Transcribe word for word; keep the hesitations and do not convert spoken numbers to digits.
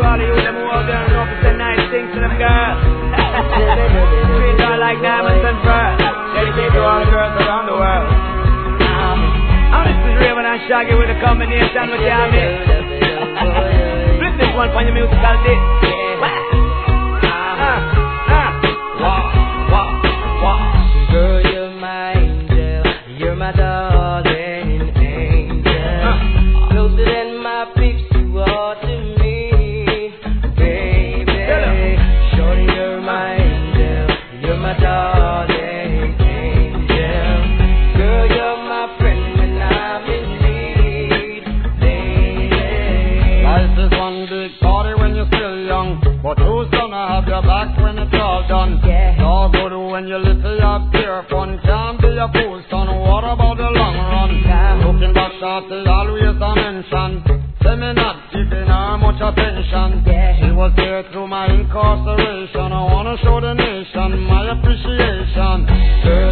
all of you them who out there and know to say nice things to them girls. Treat her like diamonds and pearls. Dedicate to all the girls around the world. And this is Raven and Shaggy with a combination with the army. Flip this one for your musical disc. Girl, you're my angel, you're my darling angel. Closer than my peeps, you are to me, baby. Shorty, you're my angel, you're my darling angel. Girl, you're my friend when I'm in need, baby. Life is one big party when you're still young, but who's gonna have your back when it's all done? Yeah. No good when you're little, you have pure fun. Can't be a fool, son. What about the long run? Yeah. Looking back, shorty, always a mention. Say me not giving her much attention. Yeah. She was there through my incarceration. I wanna show the nation my appreciation. Girl,